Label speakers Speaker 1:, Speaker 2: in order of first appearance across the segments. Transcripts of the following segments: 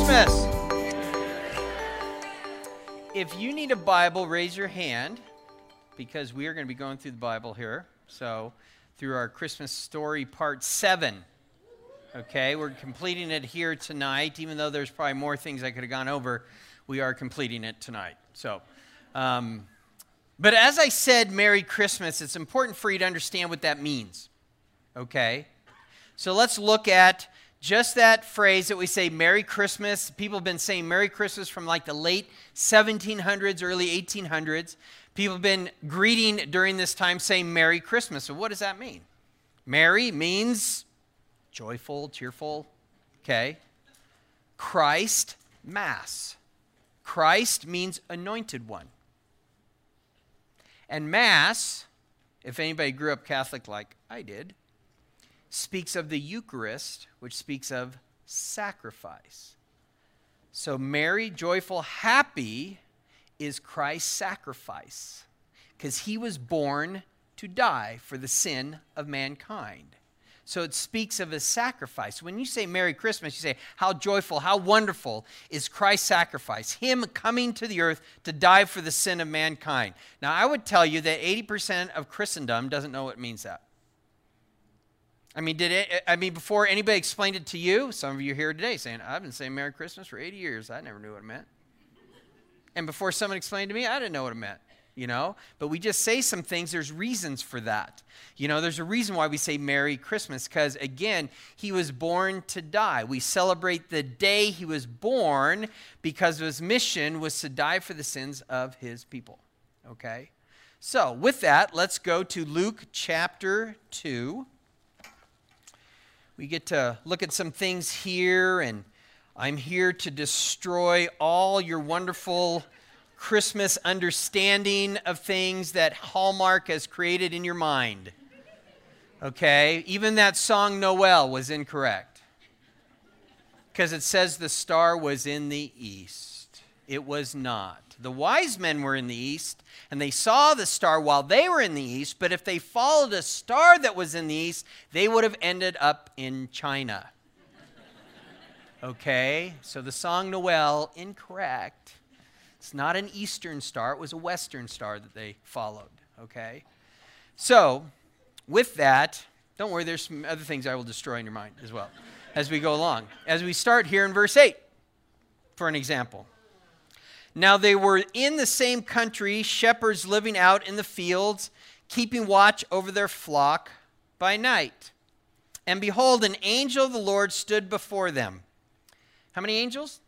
Speaker 1: Christmas. If you need a Bible, raise your hand, because we are going to be going through the Bible here. So, through our Christmas story part 7. Okay, we're completing it here tonight. Even though there's probably more things I could have gone over, we are completing it tonight. So, but as I said, Merry Christmas, it's important for you to understand what that means. Okay? So let's look at just that phrase that we say, Merry Christmas. People have been saying Merry Christmas from like the late 1700s, early 1800s. People have been greeting during this time saying Merry Christmas. So what does that mean? Merry means joyful, cheerful. Okay? Christ, Mass. Christ means anointed one. And Mass, if anybody grew up Catholic like I did, speaks of the Eucharist, which speaks of sacrifice. So merry, joyful, happy is Christ's sacrifice, because he was born to die for the sin of mankind. So it speaks of his sacrifice. When you say Merry Christmas, you say, how joyful, how wonderful is Christ's sacrifice, him coming to the earth to die for the sin of mankind. Now, I would tell you that 80% of Christendom doesn't know what it means that. I mean, before anybody explained it to you, some of you are here today saying, I've been saying Merry Christmas for 80 years. I never knew what it meant. And before someone explained to me, I didn't know what it meant. But we just say some things. There's reasons for that. There's a reason why we say Merry Christmas, because, again, he was born to die. We celebrate the day he was born because his mission was to die for the sins of his people. Okay? So, with that, let's go to Luke chapter 2. We get to look at some things here, and I'm here to destroy all your wonderful Christmas understanding of things that Hallmark has created in your mind. Okay? Even that song, Noel, was incorrect, because it says the star was in the east. It was not. The wise men were in the east, and they saw the star while they were in the east, but if they followed a star that was in the east, they would have ended up in China. Okay? So the song Noel, incorrect. It's not an eastern star. It was a western star that they followed. Okay? So, with that, don't worry, there's some other things I will destroy in your mind as well as we go along. As we start here in verse 8, for an example. Now they were in the same country, shepherds living out in the fields, keeping watch over their flock by night. And behold, an angel of the Lord stood before them. How many angels?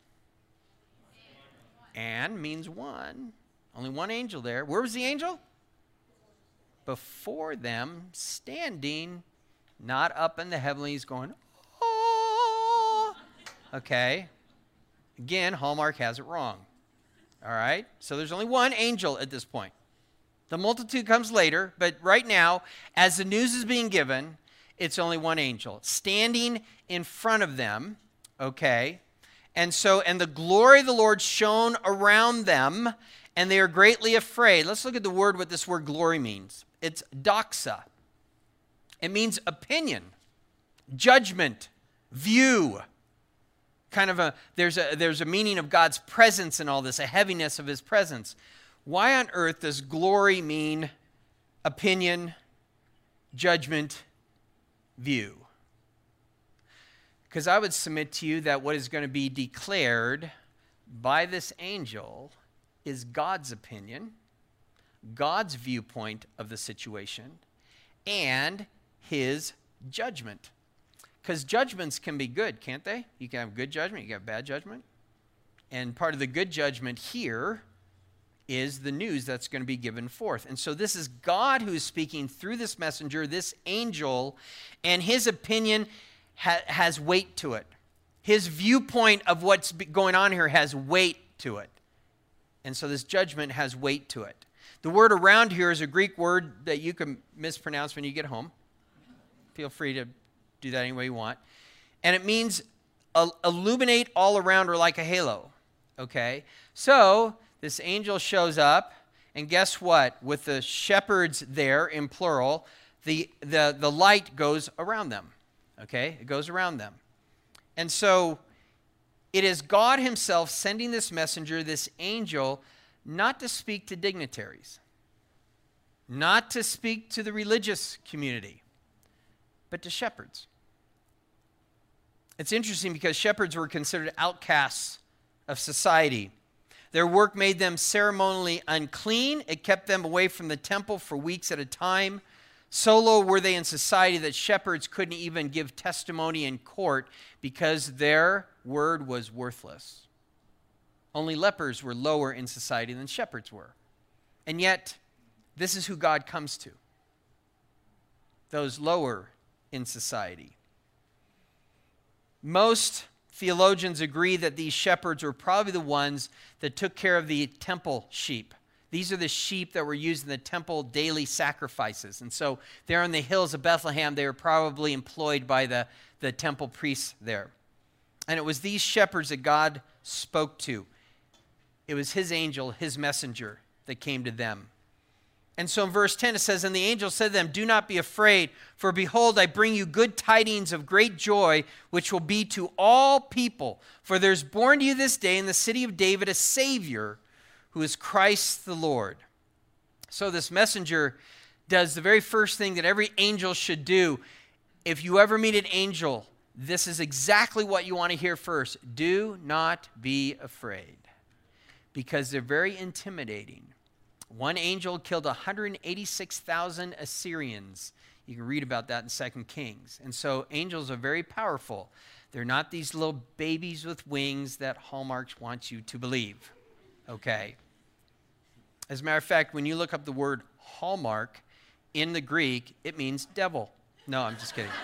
Speaker 1: And means one. Only one angel there. Where was the angel? Before them, standing, not up in the heavenlies going, oh. Okay. Again, Hallmark has it wrong. All right? So there's only one angel at this point. The multitude comes later, but right now, as the news is being given, it's only one angel standing in front of them, okay? And the glory of the Lord shone around them, and they are greatly afraid. Let's look at the word, what this word glory means. It's doxa. It means opinion, judgment, view. There's a meaning of God's presence in all this, a heaviness of his presence. Why on earth does glory mean opinion, judgment, view? Because I would submit to you that what is going to be declared by this angel is God's opinion, God's viewpoint of the situation, and his judgment. Because judgments can be good, can't they? You can have good judgment, you can have bad judgment. And part of the good judgment here is the news that's going to be given forth. And so this is God who is speaking through this messenger, this angel, and his opinion has weight to it. His viewpoint of what's going on here has weight to it. And so this judgment has weight to it. The word around here is a Greek word that you can mispronounce when you get home. Feel free to do that any way you want. And it means illuminate all around or like a halo. Okay? So this angel shows up, and guess what? With the shepherds there in plural, the light goes around them. Okay? It goes around them. And so it is God himself sending this messenger, this angel, not to speak to dignitaries, not to speak to the religious community, but to shepherds. It's interesting because shepherds were considered outcasts of society. Their work made them ceremonially unclean. It kept them away from the temple for weeks at a time. So low were they in society that shepherds couldn't even give testimony in court because their word was worthless. Only lepers were lower in society than shepherds were. And yet, this is who God comes to, those lower in society. Most theologians agree that these shepherds were probably the ones that took care of the temple sheep. These are the sheep that were used in the temple daily sacrifices. And so there on the hills of Bethlehem, they were probably employed by the temple priests there. And it was these shepherds that God spoke to. It was his angel, his messenger, that came to them. And so in verse 10 it says, "And the angel said to them, 'Do not be afraid, for behold, I bring you good tidings of great joy, which will be to all people. For there's born to you this day in the city of David a Savior, who is Christ the Lord.'" So this messenger does the very first thing that every angel should do. If you ever meet an angel, this is exactly what you want to hear first. Do not be afraid, because they're very intimidating. One angel killed 186,000 Assyrians. You can read about that in 2 Kings. And so angels are very powerful. They're not these little babies with wings that Hallmark wants you to believe. Okay. As a matter of fact, when you look up the word Hallmark in the Greek, it means devil. No, I'm just kidding.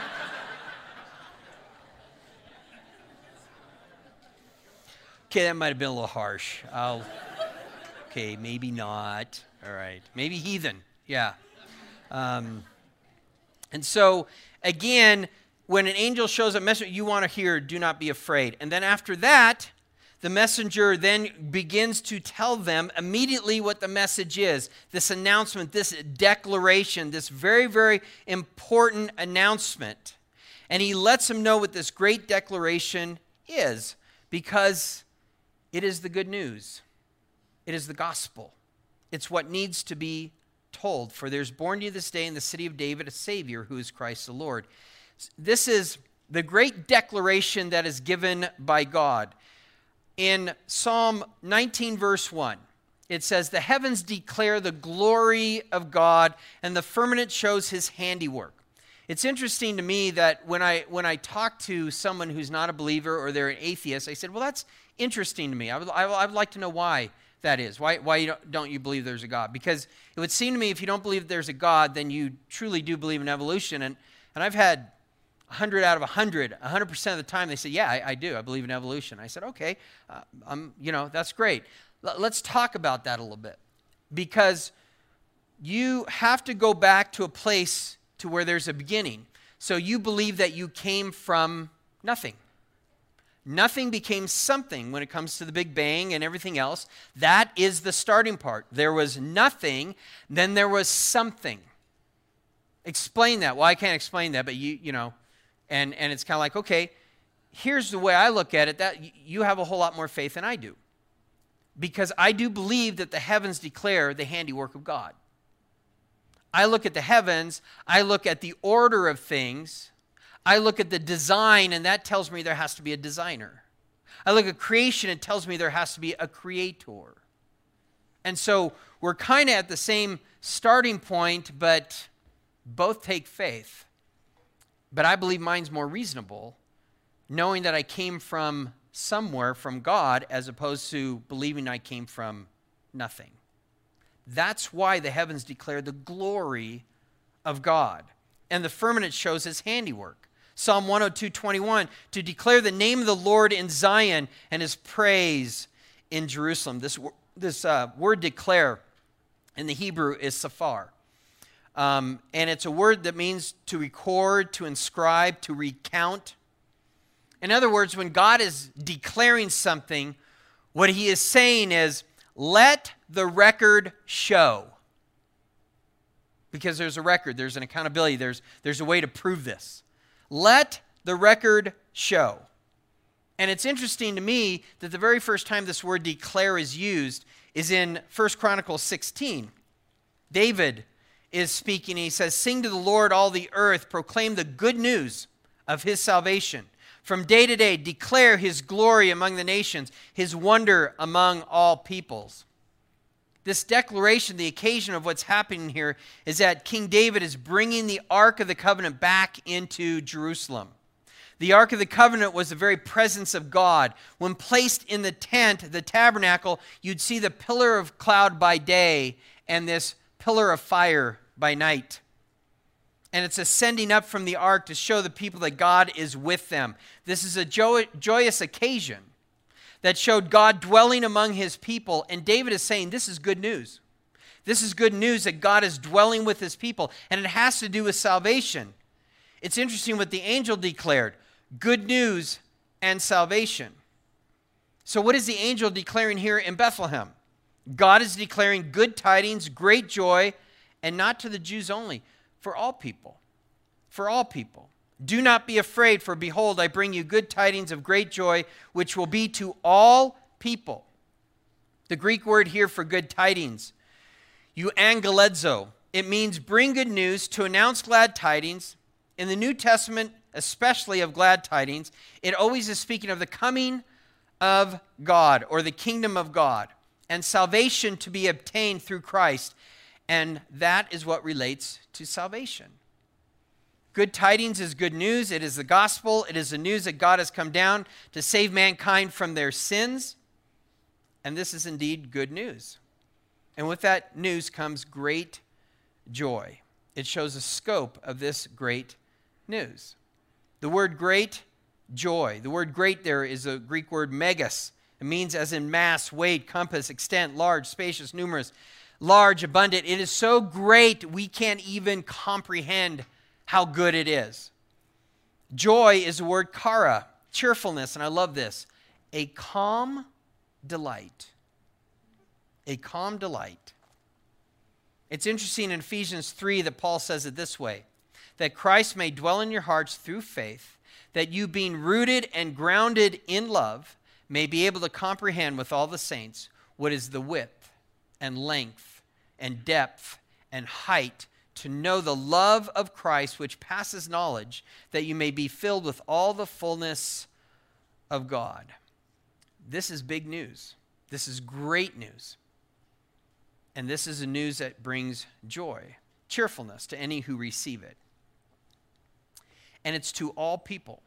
Speaker 1: Okay, that might have been a little harsh. Okay, maybe not. All right. Maybe heathen. Yeah. And so, again, when an angel shows a message, you want to hear, "Do not be afraid." And then after that, the messenger then begins to tell them immediately what the message is. This announcement, this declaration, this very, very important announcement. And he lets them know what this great declaration is, because it is the good news. It is the gospel. It's what needs to be told. "For there's born to you this day in the city of David a Savior, who is Christ the Lord." This is the great declaration that is given by God. In Psalm 19, verse 1, it says, "The heavens declare the glory of God, and the firmament shows his handiwork." It's interesting to me that when I talk to someone who's not a believer or they're an atheist, I said, well, that's interesting to me. I would like to know why that is. Why don't you believe there's a God? Because it would seem to me if you don't believe there's a God, then you truly do believe in evolution. And I've had 100 out of 100, 100% of the time they say, yeah, I do. I believe in evolution. I said, okay, that's great. Let's talk about that a little bit. Because you have to go back to a place to where there's a beginning. So you believe that you came from nothing. Nothing became something when it comes to the Big Bang and everything else. That is the starting part. There was nothing, then there was something. Explain that. Well, I can't explain that, but and it's kind of like, okay, here's the way I look at it, that you have a whole lot more faith than I do. Because I do believe that the heavens declare the handiwork of God. I look at the heavens, I look at the order of things, I look at the design, and that tells me there has to be a designer. I look at creation, it tells me there has to be a creator. And so we're kind of at the same starting point, but both take faith. But I believe mine's more reasonable, knowing that I came from somewhere, from God, as opposed to believing I came from nothing. That's why the heavens declare the glory of God. And the firmament shows his handiwork. Psalm 102:21, to declare the name of the Lord in Zion and his praise in Jerusalem. This word declare in the Hebrew is safar. And it's a word that means to record, to inscribe, to recount. In other words, when God is declaring something, what he is saying is, let the record show. Because there's a record, there's an accountability, there's a way to prove this. Let the record show. And it's interesting to me that the very first time this word declare is used is in 1 Chronicles 16. David is speaking. He says, sing to the Lord all the earth, proclaim the good news of his salvation. From day to day, declare his glory among the nations, his wonder among all peoples. This declaration, the occasion of what's happening here, is that King David is bringing the Ark of the Covenant back into Jerusalem. The Ark of the Covenant was the very presence of God. When placed in the tent, the tabernacle, you'd see the pillar of cloud by day and this pillar of fire by night. And it's ascending up from the ark to show the people that God is with them. This is a joyous occasion that showed God dwelling among his people. And David is saying, this is good news. This is good news that God is dwelling with his people. And it has to do with salvation. It's interesting what the angel declared. Good news and salvation. So what is the angel declaring here in Bethlehem? God is declaring good tidings, great joy, and not to the Jews only, for all people. For all people. Do not be afraid, for behold, I bring you good tidings of great joy, which will be to all people. The Greek word here for good tidings, euangelizo. It means bring good news, to announce glad tidings. In the New Testament, especially of glad tidings, it always is speaking of the coming of God or the kingdom of God and salvation to be obtained through Christ. And that is what relates to salvation. Good tidings is good news. It is the gospel. It is the news that God has come down to save mankind from their sins. And this is indeed good news. And with that news comes great joy. It shows the scope of this great news. The word great, joy. The word great there is a Greek word megas. It means as in mass, weight, compass, extent, large, spacious, numerous, large, abundant. It is so great we can't even comprehend how good it is. Joy is the word kara, cheerfulness, and I love this. A calm delight. A calm delight. It's interesting in Ephesians 3 that Paul says it this way, that Christ may dwell in your hearts through faith, that you being rooted and grounded in love may be able to comprehend with all the saints what is the width and length and depth and height, to know the love of Christ which passes knowledge, that you may be filled with all the fullness of God. This is big news. This is great news. And this is a news that brings joy, cheerfulness to any who receive it. And it's to all people.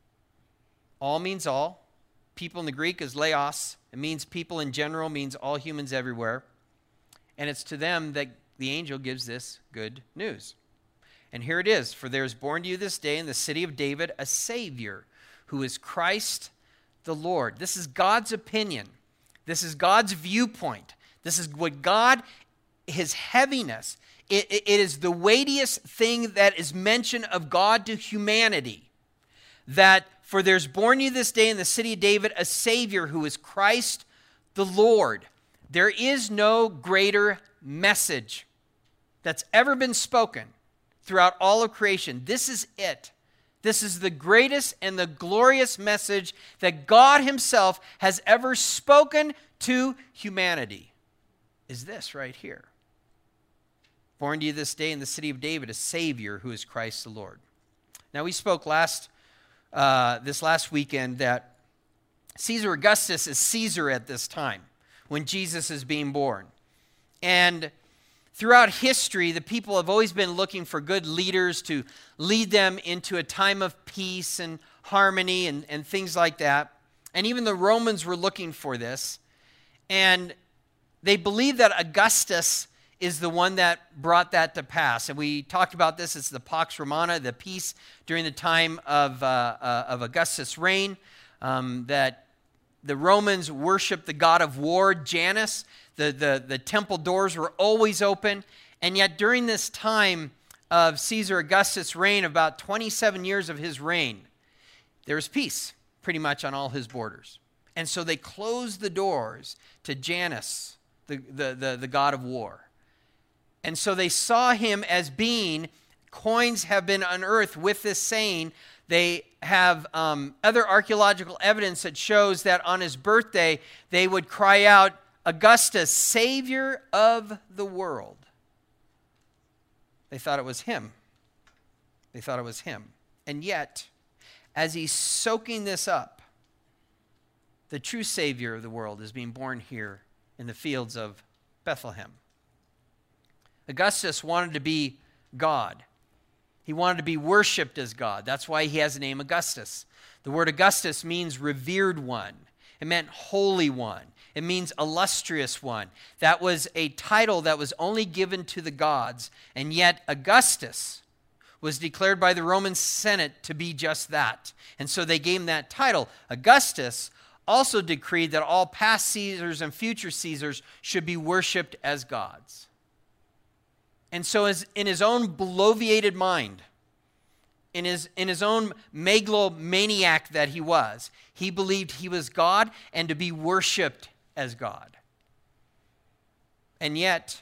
Speaker 1: All means all. People in the Greek is laos. It means people in general, means all humans everywhere. And it's to them that the angel gives this good news. And here it is. For there is born to you this day in the city of David a Savior, who is Christ the Lord. This is God's opinion. This is God's viewpoint. This is what God, his heaviness. It is the weightiest thing that is mentioned of God to humanity. That for there's born you this day in the city of David a Savior, who is Christ the Lord. There is no greater message that's ever been spoken throughout all of creation. This is it. This is the greatest and the glorious message that God himself has ever spoken to humanity. Is this right here. Born to you this day in the city of David, a Savior who is Christ the Lord. Now we spoke this last weekend that Caesar Augustus is Caesar at this time when Jesus is being born. And throughout history, the people have always been looking for good leaders to lead them into a time of peace and harmony and things like that. And even the Romans were looking for this. And they believed that Augustus is the one that brought that to pass. And we talked about this. It's the Pax Romana, the peace during the time of Augustus' reign, that the Romans worshiped the god of war, Janus. The temple doors were always open. And yet during this time of Caesar Augustus' reign, about 27 years of his reign, there was peace pretty much on all his borders. And so they closed the doors to Janus, the god of war. And so they saw him as being coins have been unearthed with this saying. They have other archaeological evidence that shows that on his birthday, they would cry out, Augustus, Savior of the world. They thought it was him. They thought it was him. And yet, as he's soaking this up, the true Savior of the world is being born here in the fields of Bethlehem. Augustus wanted to be God. He wanted to be worshipped as God. That's why he has the name Augustus. The word Augustus means revered one. It meant holy one. It means illustrious one. That was a title that was only given to the gods. And yet Augustus was declared by the Roman Senate to be just that. And so they gave him that title. Augustus also decreed that all past Caesars and future Caesars should be worshipped as gods. And so in his own bloviated mind, in his own megalomaniac that he was, he believed he was God and to be worshipped as God. And yet,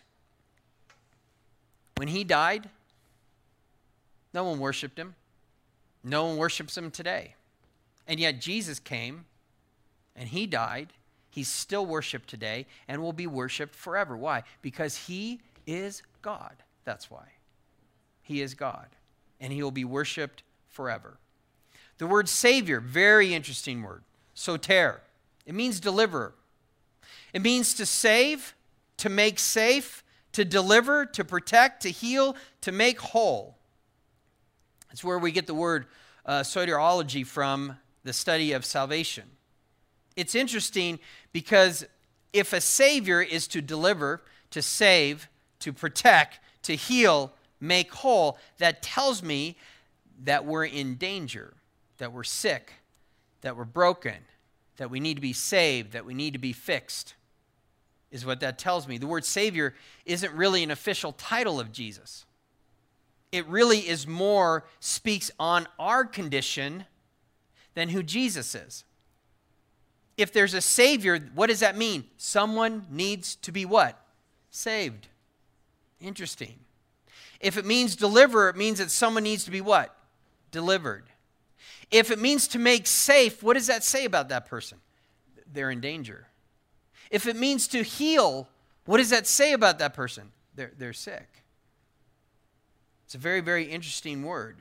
Speaker 1: when he died, no one worshipped him. No one worships him today. And yet Jesus came and he died. He's still worshipped today and will be worshipped forever. Why? Because he is God. That's why. He is God. And he will be worshipped forever. The word Savior, very interesting word. Soter. It means deliverer. It means to save, to make safe, to deliver, to protect, to heal, to make whole. It's where we get the word soteriology from, the study of salvation. It's interesting because if a Savior is to deliver, to save, to protect, to heal, make whole, that tells me that we're in danger, that we're sick, that we're broken, that we need to be saved, that we need to be fixed, is what that tells me. The word Savior isn't really an official title of Jesus. It really is more, speaks on our condition than who Jesus is. If there's a Savior, what does that mean? Someone needs to be what? Saved. Interesting. If it means deliver, it means that someone needs to be what? Delivered. If it means to make safe, what does that say about that person? They're in danger. If it means to heal, what does that say about that person? They're sick. It's a very, very interesting word.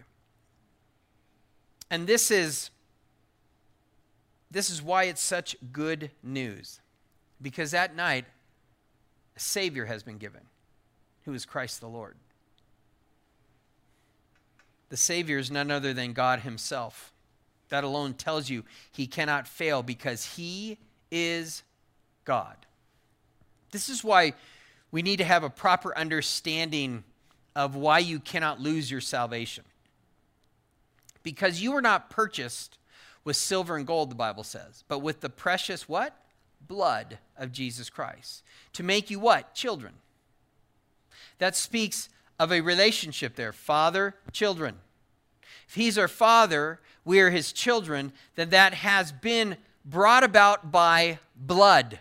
Speaker 1: And this is why it's such good news. Because that night, a Savior has been given, who is Christ the Lord. The Savior is none other than God himself. That alone tells you he cannot fail because he is God. This is why we need to have a proper understanding of why you cannot lose your salvation. Because you were not purchased with silver and gold, the Bible says, but with the precious what? Blood of Jesus Christ. To make you what? Children. That speaks of a relationship there. Father, children. If he's our father, we are his children, then that has been brought about by blood.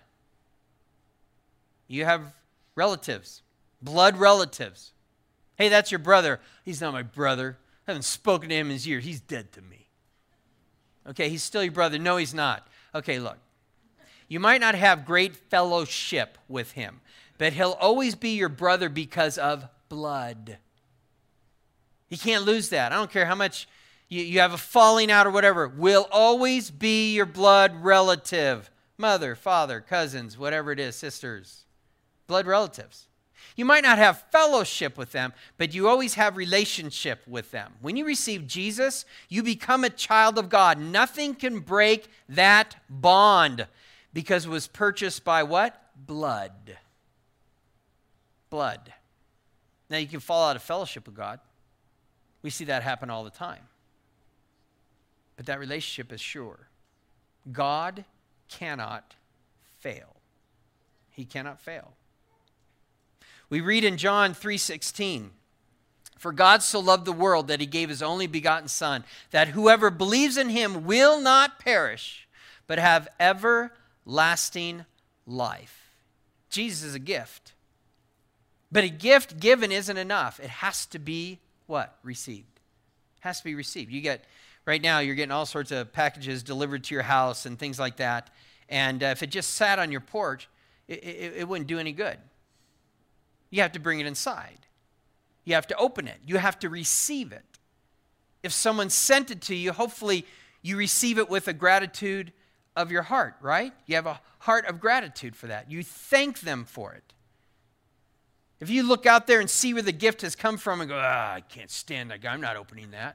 Speaker 1: You have relatives, blood relatives. Hey, that's your brother. He's not my brother. I haven't spoken to him in years. He's dead to me. Okay, he's still your brother. No, he's not. Okay, look. You might not have great fellowship with him, but he'll always be your brother because of blood. You can't lose that. I don't care how much you have a falling out or whatever. Will always be your blood relative. Mother, father, cousins, whatever it is, sisters. Blood relatives. You might not have fellowship with them, but you always have relationship with them. When you receive Jesus, you become a child of God. Nothing can break that bond because it was purchased by what? Blood. Blood. Now you can fall out of fellowship with God. We see that happen all the time. But that relationship is sure. God cannot fail. He cannot fail. We read in John 3:16, "For God so loved the world that he gave his only begotten Son, that whoever believes in him will not perish, but have everlasting life." Jesus is a gift. But a gift given isn't enough. It has to be what? Received. Has to be received. Right now, you're getting all sorts of packages delivered to your house and things like that. And if it just sat on your porch, it wouldn't do any good. You have to bring it inside. You have to open it. You have to receive it. If someone sent it to you, hopefully you receive it with a gratitude of your heart, right? You have a heart of gratitude for that. You thank them for it. If you look out there and see where the gift has come from and go, I can't stand that guy, I'm not opening that.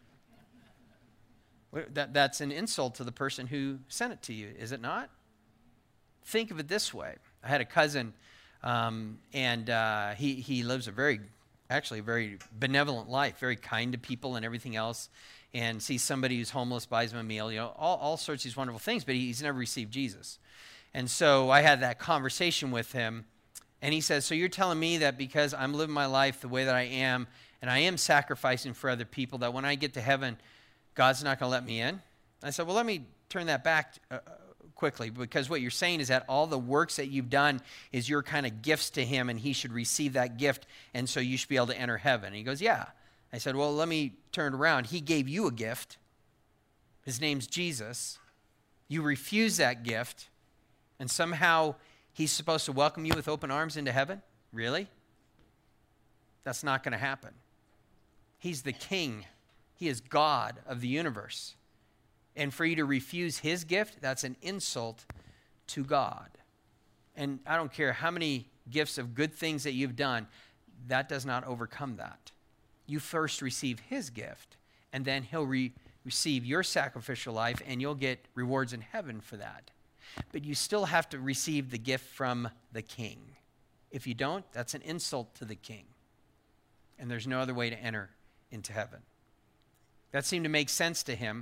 Speaker 1: That's an insult to the person who sent it to you, is it not? Think of it this way. I had a cousin, and he lives a very benevolent life, very kind to people and everything else, and sees somebody who's homeless, buys him a meal, all sorts of these wonderful things, but he's never received Jesus. And so I had that conversation with him, and he says, so you're telling me that because I'm living my life the way that I am, and I am sacrificing for other people, that when I get to heaven, God's not going to let me in? I said, well, let me turn that back quickly, because what you're saying is that all the works that you've done is your kind of gifts to him, and he should receive that gift, and so you should be able to enter heaven. And he goes, yeah. I said, well, let me turn it around. He gave you a gift. His name's Jesus. You refuse that gift, and somehow he's supposed to welcome you with open arms into heaven? Really? That's not going to happen. He's the king. He is God of the universe. And for you to refuse his gift, that's an insult to God. And I don't care how many gifts of good things that you've done, that does not overcome that. You first receive his gift, and then he'll receive your sacrificial life, and you'll get rewards in heaven for that. But you still have to receive the gift from the king. If you don't, that's an insult to the king. And there's no other way to enter into heaven. That seemed to make sense to him.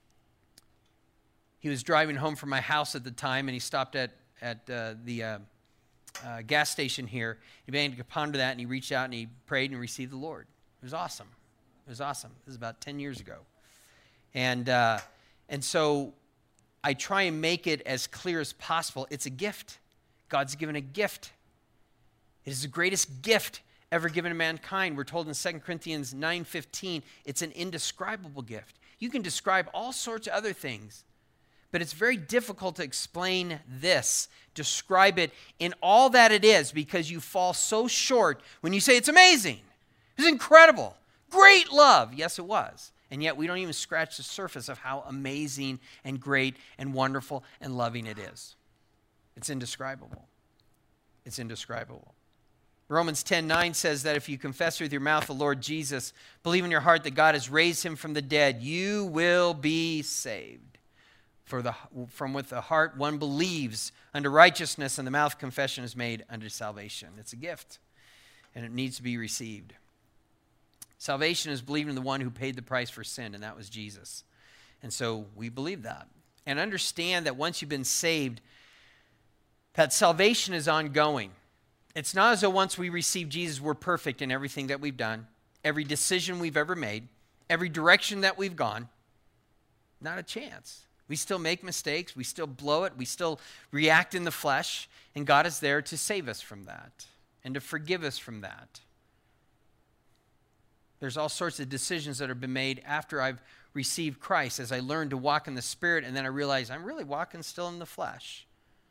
Speaker 1: He was driving home from my house at the time, and he stopped at the gas station here. He began to ponder that, and he reached out, and he prayed and received the Lord. It was awesome. It was awesome. This is about 10 years ago. And so I try and make it as clear as possible. It's a gift. God's given a gift. It is the greatest gift ever given to mankind. We're told in 2 Corinthians 9:15, it's an indescribable gift. You can describe all sorts of other things, but it's very difficult to explain this, describe it in all that it is, because you fall so short when you say it's amazing, it's incredible, great love. Yes, it was. And yet we don't even scratch the surface of how amazing and great and wonderful and loving it is. It's indescribable. It's indescribable. Romans 10:9 says that if you confess with your mouth the Lord Jesus, believe in your heart that God has raised him from the dead, you will be saved. From with the heart one believes unto righteousness, and the mouth confession is made unto salvation. It's a gift, and it needs to be received. Salvation is believing in the one who paid the price for sin, and that was Jesus. And so we believe that. And understand that once you've been saved, that salvation is ongoing. It's not as though once we receive Jesus, we're perfect in everything that we've done, every decision we've ever made, every direction that we've gone. Not a chance. We still make mistakes. We still blow it. We still react in the flesh. And God is there to save us from that and to forgive us from that. There's all sorts of decisions that have been made after I've received Christ, as I learned to walk in the Spirit, and then I realized I'm really walking still in the flesh.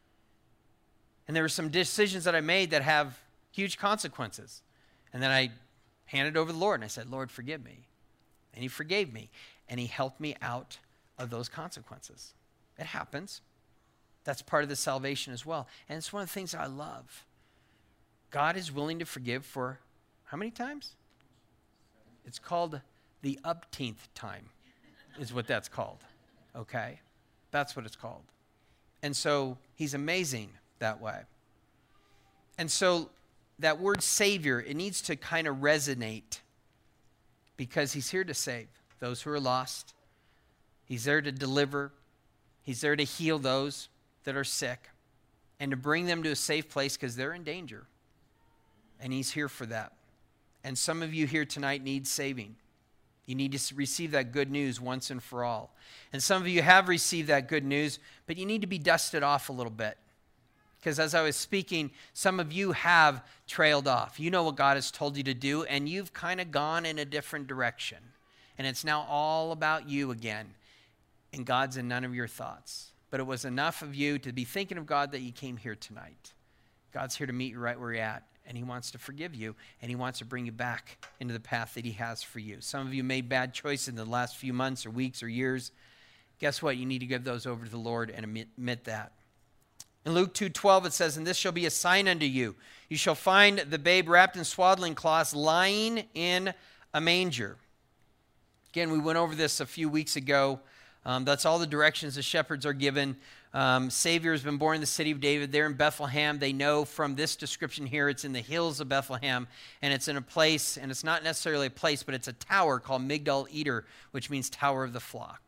Speaker 1: And there were some decisions that I made that have huge consequences. And then I handed over to the Lord, and I said, Lord, forgive me. And he forgave me, and he helped me out of those consequences. It happens. That's part of the salvation as well. And it's one of the things that I love. God is willing to forgive for how many times? It's called the upteenth time, is what that's called. Okay? That's what it's called. And so he's amazing that way. And so that word Savior, it needs to kind of resonate, because he's here to save those who are lost. He's there to deliver. He's there to heal those that are sick and to bring them to a safe place because they're in danger. And he's here for that. And some of you here tonight need saving. You need to receive that good news once and for all. And some of you have received that good news, but you need to be dusted off a little bit, because as I was speaking, some of you have trailed off. You know what God has told you to do, and you've kind of gone in a different direction. And it's now all about you again, and God's in none of your thoughts. But it was enough of you to be thinking of God that you came here tonight. God's here to meet you right where you're at, and he wants to forgive you, and he wants to bring you back into the path that he has for you. Some of you made bad choices in the last few months or weeks or years. Guess what? You need to give those over to the Lord and admit that. In Luke 2:12 it says, "And this shall be a sign unto you. You shall find the babe wrapped in swaddling cloths, lying in a manger." Again, we went over this a few weeks ago. That's all the directions the shepherds are given. Savior has been born in the city of David. They're in Bethlehem. They know from this description here, it's in the hills of Bethlehem, and it's in a place, and it's not necessarily a place, but it's a tower called Migdal Eder, which means Tower of the Flock.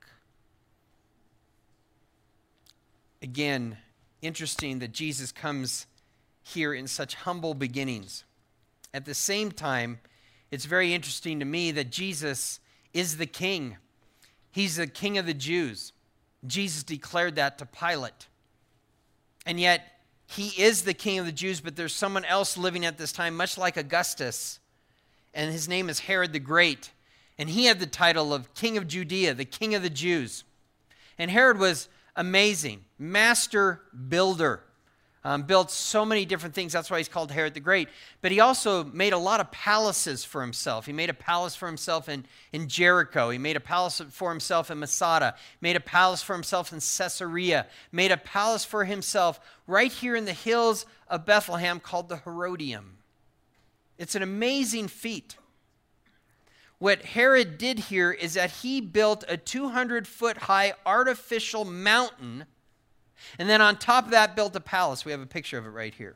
Speaker 1: Again, interesting that Jesus comes here in such humble beginnings. At the same time, it's very interesting to me that Jesus is the king. He's the king of the Jews. Jesus declared that to Pilate. And yet, he is the king of the Jews, but there's someone else living at this time, much like Augustus. And his name is Herod the Great. And he had the title of King of Judea, the king of the Jews. And Herod was amazing, master builder. Built so many different things. That's why he's called Herod the Great. But he also made a lot of palaces for himself. He made a palace for himself in Jericho. He made a palace for himself in Masada. Made a palace for himself in Caesarea. Made a palace for himself right here in the hills of Bethlehem called the Herodium. It's an amazing feat. What Herod did here is that he built a 200-foot-high artificial mountain, and then on top of that built a palace. We have a picture of it right here.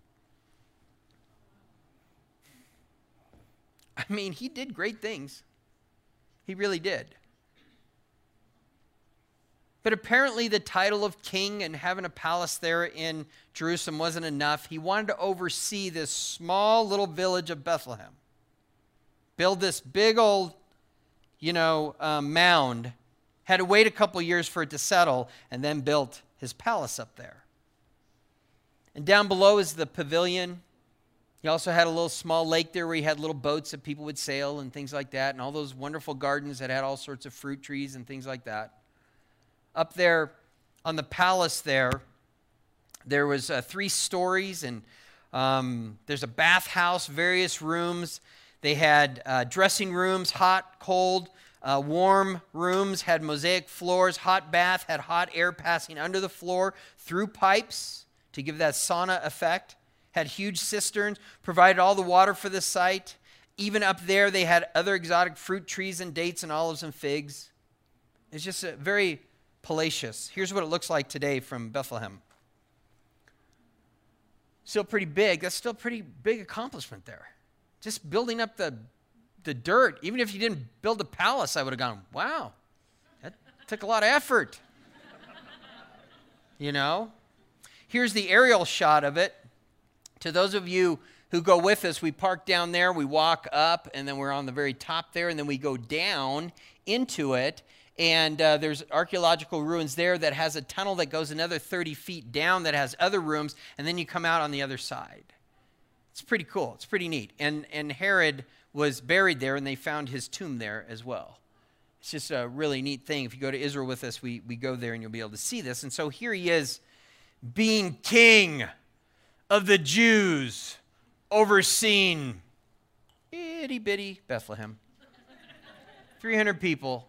Speaker 1: I mean, he did great things. He really did. But apparently the title of king and having a palace there in Jerusalem wasn't enough. He wanted to oversee this small little village of Bethlehem. Build this big old, mound. Had to wait a couple years for it to settle, and then built his palace up there. And down below is the pavilion. He also had a little small lake there where he had little boats that people would sail and things like that, and all those wonderful gardens that had all sorts of fruit trees and things like that. Up there on the palace there was 3 stories, and there's a bathhouse, various rooms. They had dressing rooms, hot, cold, warm rooms, had mosaic floors, hot bath, had hot air passing under the floor through pipes to give that sauna effect, had huge cisterns, provided all the water for the site. Even up there, they had other exotic fruit trees and dates and olives and figs. It's just very palatial. Here's what it looks like today from Bethlehem. Still pretty big. That's still a pretty big accomplishment there. Just building up the dirt. Even if you didn't build a palace, I would have gone, wow, that took a lot of effort. Here's the aerial shot of it. To those of you who go with us, we park down there, we walk up, and then we're on the very top there, and then we go down into it, and there's archaeological ruins there that has a tunnel that goes another 30 feet down that has other rooms, and then you come out on the other side. It's pretty cool. It's pretty neat. And Herod was buried there, and they found his tomb there as well. It's just a really neat thing. If you go to Israel with us, we go there, and you'll be able to see this. And so here he is, being king of the Jews, overseeing itty-bitty Bethlehem. 300 people.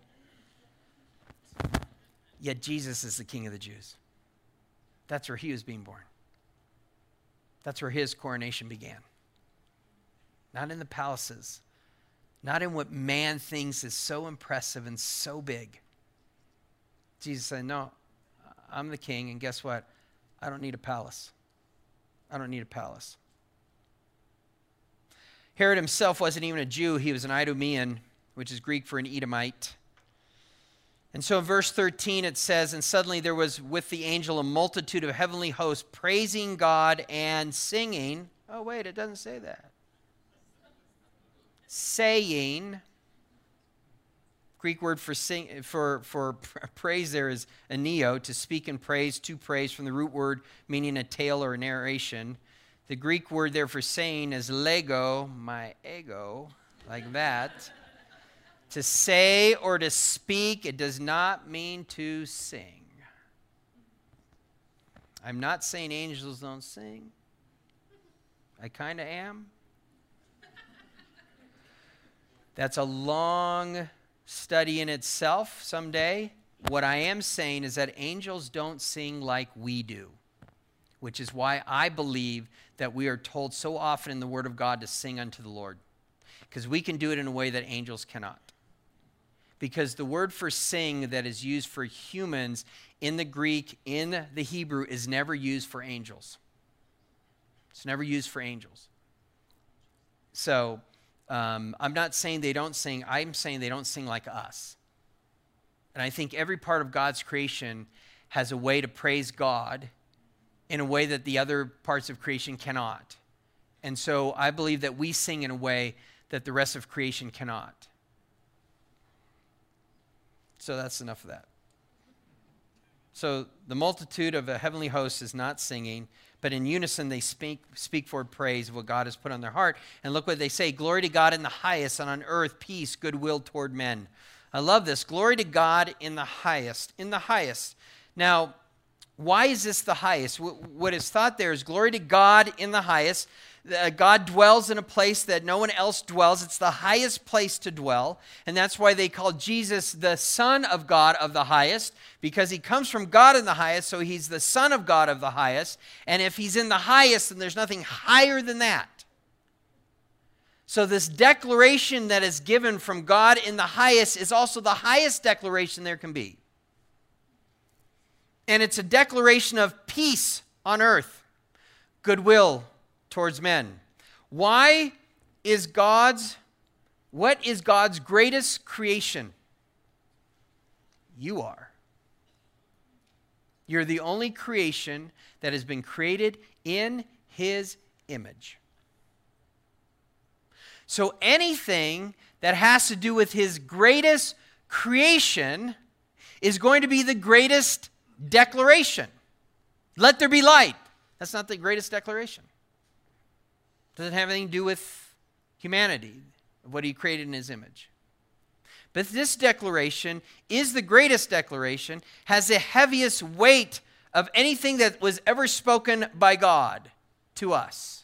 Speaker 1: Yet Jesus is the king of the Jews. That's where he was being born. That's where his coronation began. Not in the palaces. Not in what man thinks is so impressive and so big. Jesus said, no, I'm the king, and guess what? I don't need a palace. I don't need a palace. Herod himself wasn't even a Jew. He was an Idumean, which is Greek for an Edomite. And so in verse 13 it says, and suddenly there was with the angel a multitude of heavenly hosts praising God and singing. Oh, wait, it doesn't say that. Saying. Greek word for praise there is aneo, to speak in praise, to praise, from the root word meaning a tale or a narration. The Greek word there for saying is lego, my ego, like that. To say or to speak, it does not mean to sing. I'm not saying angels don't sing. I kind of am. That's a long study in itself someday. What I am saying is that angels don't sing like we do, which is why I believe that we are told so often in the Word of God to sing unto the Lord, because we can do it in a way that angels cannot. Because the word for sing that is used for humans in the Greek, in the Hebrew, is never used for angels. It's never used for angels. So I'm not saying they don't sing. I'm saying they don't sing like us. And I think every part of God's creation has a way to praise God in a way that the other parts of creation cannot. And so I believe that we sing in a way that the rest of creation cannot. So that's enough of that. So the multitude of a heavenly host is not singing, but in unison they speak forward praise of what God has put on their heart. And look what they say: glory to God in the highest, and on earth peace, goodwill toward men. I love this. Glory to God in the highest. In the highest. Now, why is this the highest? What is thought there is glory to God in the highest. God dwells in a place that no one else dwells. It's the highest place to dwell. And that's why they call Jesus the Son of God of the highest, because he comes from God in the highest, so he's the Son of God of the highest. And if he's in the highest, then there's nothing higher than that. So this declaration that is given from God in the highest is also the highest declaration there can be. And it's a declaration of peace on earth, goodwill towards men. What is God's greatest creation? You are. You're the only creation that has been created in his image. So anything that has to do with his greatest creation is going to be the greatest declaration. Let there be light. That's not the greatest declaration. Doesn't have anything to do with humanity, what he created in his image. But this declaration is the greatest declaration, has the heaviest weight of anything that was ever spoken by God to us.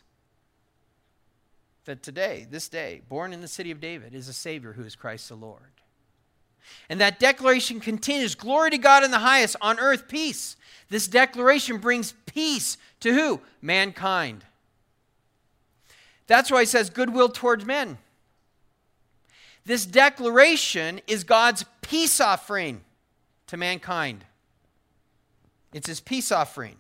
Speaker 1: That today, this day, born in the city of David, is a Savior who is Christ the Lord. And that declaration continues, glory to God in the highest, on earth peace. This declaration brings peace to who? Mankind. That's why he says goodwill towards men. This declaration is God's peace offering to mankind. It's his peace offering.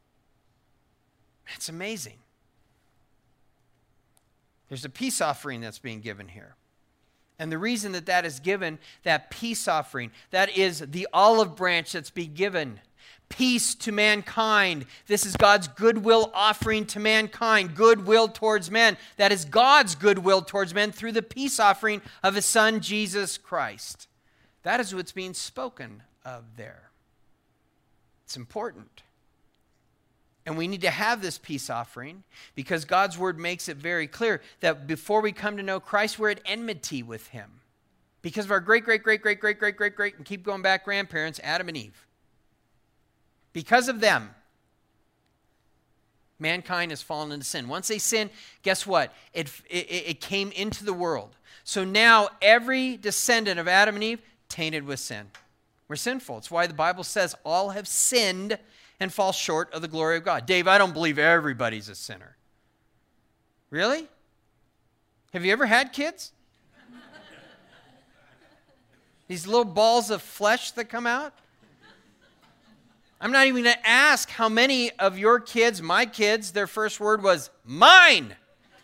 Speaker 1: It's amazing. There's a peace offering that's being given here. And the reason that that is given, that peace offering, that is the olive branch that's being given. Peace to mankind. This is God's goodwill offering to mankind. Goodwill towards men. That is God's goodwill towards men through the peace offering of his Son, Jesus Christ. That is what's being spoken of there. It's important. And we need to have this peace offering because God's word makes it very clear that before we come to know Christ, we're at enmity with him. Because of our great, and keep going back grandparents, Adam and Eve. Because of them, mankind has fallen into sin. Once they sin, guess what? It came into the world. So now every descendant of Adam and Eve, tainted with sin. We're sinful. It's why the Bible says all have sinned and fall short of the glory of God. Dave, I don't believe everybody's a sinner. Really? Have you ever had kids? These little balls of flesh that come out? I'm not even going to ask how many of your kids, my kids, their first word was mine.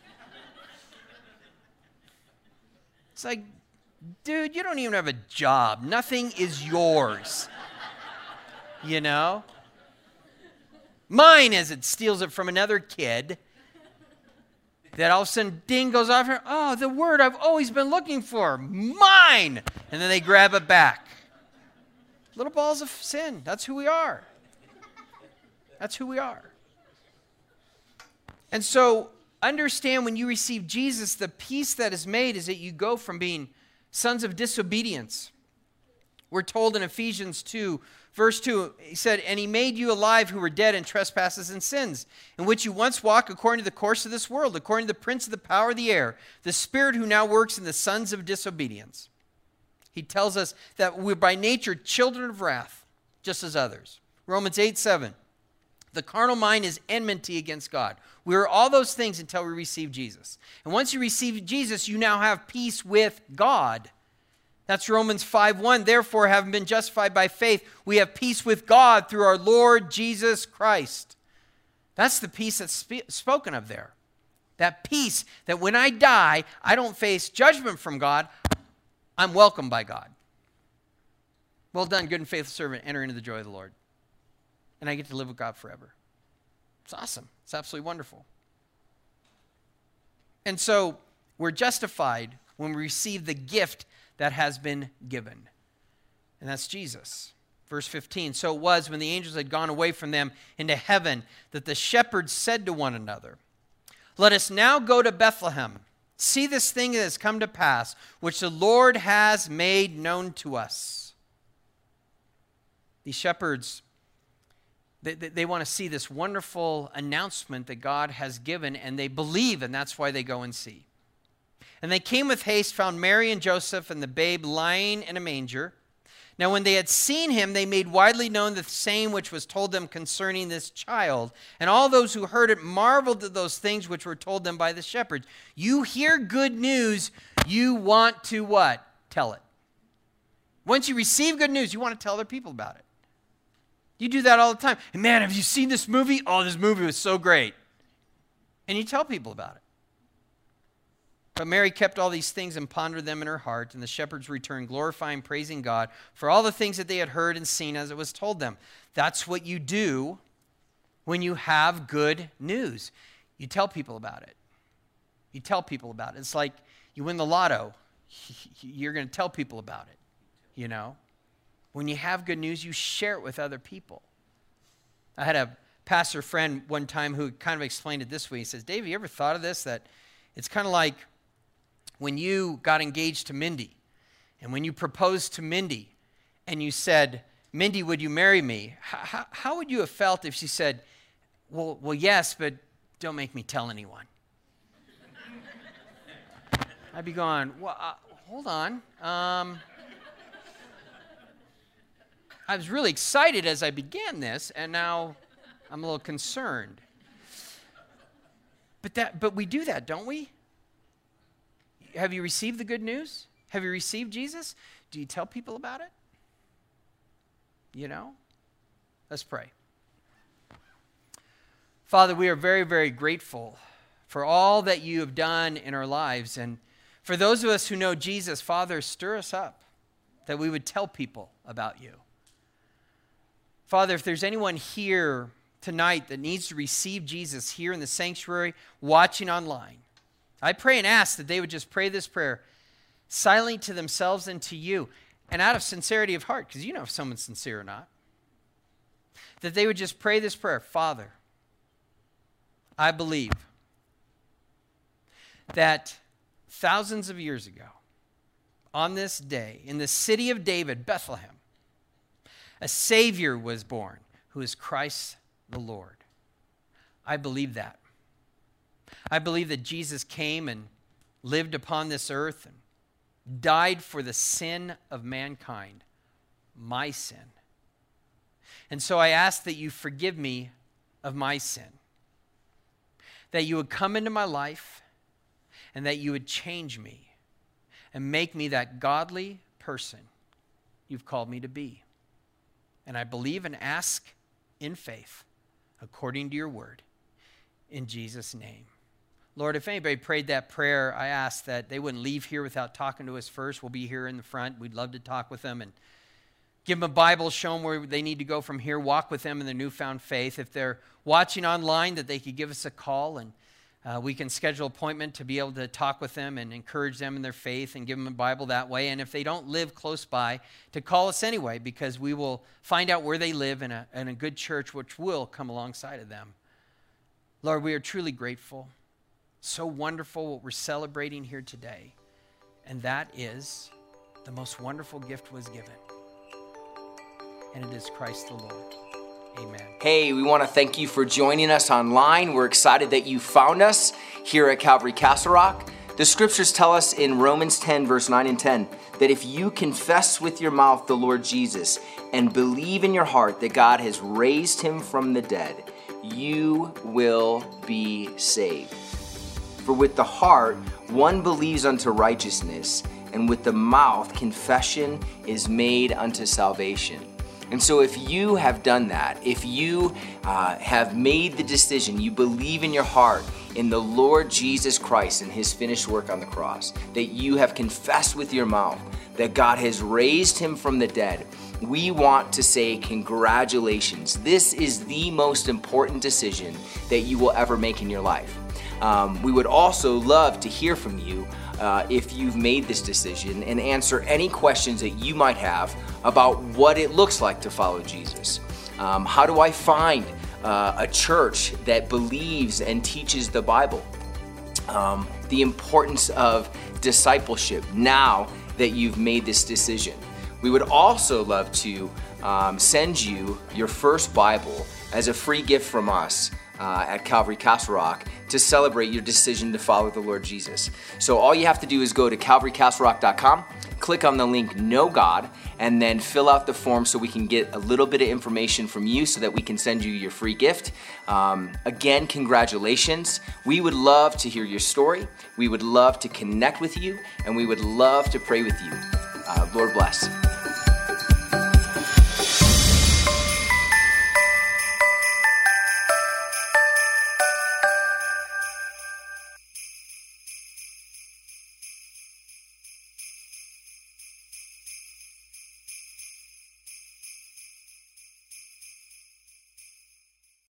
Speaker 1: It's like, dude, you don't even have a job. Nothing is yours. You know? Mine, as it steals it from another kid. that all of a sudden ding goes off here. Oh, the word I've always been looking for, mine. And then they grab it back. Little balls of sin. That's who we are. That's who we are. And so understand when you receive Jesus, the peace that is made is that you go from being sons of disobedience. We're told in Ephesians 2, verse 2, he said, and he made you alive who were dead in trespasses and sins, in which you once walked according to the course of this world, according to the prince of the power of the air, the spirit who now works in the sons of disobedience. He tells us that we're by nature children of wrath, just as others. Romans 8:7. The carnal mind is enmity against God. We are all those things until we receive Jesus. And once you receive Jesus, you now have peace with God. That's Romans 5:1. Therefore, having been justified by faith, we have peace with God through our Lord Jesus Christ. That's the peace that's spoken of there. That peace that when I die, I don't face judgment from God. I'm welcomed by God. Well done, good and faithful servant. Enter into the joy of the Lord. And I get to live with God forever. It's awesome. It's absolutely wonderful. And so we're justified when we receive the gift that has been given. And that's Jesus. Verse 15, so it was when the angels had gone away from them into heaven that the shepherds said to one another, let us now go to Bethlehem. See this thing that has come to pass, which the Lord has made known to us. These shepherds, they want to see this wonderful announcement that God has given, and they believe, and that's why they go and see. And they came with haste, found Mary and Joseph and the babe lying in a manger. Now when they had seen him, they made widely known the saying which was told them concerning this child. And all those who heard it marveled at those things which were told them by the shepherds. You hear good news, you want to what? Tell it. Once you receive good news, you want to tell other people about it. You do that all the time. And man, have you seen this movie? Oh, this movie was so great. And you tell people about it. But Mary kept all these things and pondered them in her heart, and the shepherds returned, glorifying, praising God for all the things that they had heard and seen as it was told them. That's what you do when you have good news. You tell people about it. You tell people about it. It's like you win the lotto. You're going to tell people about it, you know. When you have good news, you share it with other people. I had a pastor friend one time who kind of explained it this way. He says, Dave, you ever thought of this? That it's kind of like when you got engaged to Mindy, and when you proposed to Mindy, and you said, Mindy, would you marry me? How would you have felt if she said, well, yes, but don't make me tell anyone? I'd be going, well, hold on. I was really excited as I began this, and now I'm a little concerned. But we do that, don't we? Have you received the good news? Have you received Jesus? Do you tell people about it? You know? Let's pray. Father, we are very, very grateful for all that you have done in our lives. And for those of us who know Jesus, Father, stir us up that we would tell people about you. Father, if there's anyone here tonight that needs to receive Jesus here in the sanctuary, watching online, I pray and ask that they would just pray this prayer silently to themselves and to you, and out of sincerity of heart, because you know if someone's sincere or not, that they would just pray this prayer. Father, I believe that thousands of years ago, on this day, in the city of David, Bethlehem, a Savior was born, who is Christ the Lord. I believe that. I believe that Jesus came and lived upon this earth and died for the sin of mankind, my sin. And so I ask that you forgive me of my sin, that you would come into my life and that you would change me and make me that godly person you've called me to be. And I believe and ask in faith, according to your word, in Jesus' name. Lord, if anybody prayed that prayer, I ask that they wouldn't leave here without talking to us first. We'll be here in the front. We'd love to talk with them and give them a Bible, show them where they need to go from here, walk with them in their newfound faith. If they're watching online, that they could give us a call and We can schedule an appointment to be able to talk with them and encourage them in their faith and give them a Bible that way. And if they don't live close by, to call us anyway, because we will find out where they live in a good church which will come alongside of them. Lord, we are truly grateful. So wonderful what we're celebrating here today. And that is the most wonderful gift was given. And it is Christ the Lord. Amen.
Speaker 2: Hey, we want to thank you for joining us online. We're excited that you found us here at Calvary Castle Rock. The scriptures tell us in Romans 10, verse 9 and 10, that if you confess with your mouth the Lord Jesus and believe in your heart that God has raised him from the dead, you will be saved. For with the heart one believes unto righteousness, and with the mouth confession is made unto salvation. And so if you have done that, if you have made the decision, you believe in your heart in the Lord Jesus Christ and his finished work on the cross, that you have confessed with your mouth that God has raised him from the dead, we want to say congratulations. This is the most important decision that you will ever make in your life. We would also love to hear from you if you've made this decision and answer any questions that you might have about what it looks like to follow Jesus. How do I find a church that believes and teaches the Bible? The importance of discipleship now that you've made this decision. We would also love to send you your first Bible as a free gift from us at Calvary Castle Rock to celebrate your decision to follow the Lord Jesus. So all you have to do is go to calvarycastlerock.com, click on the link Know God, and then fill out the form so we can get a little bit of information from you so that we can send you your free gift. Again, congratulations. We would love to hear your story. We would love to connect with you, and we would love to pray with you. Lord bless.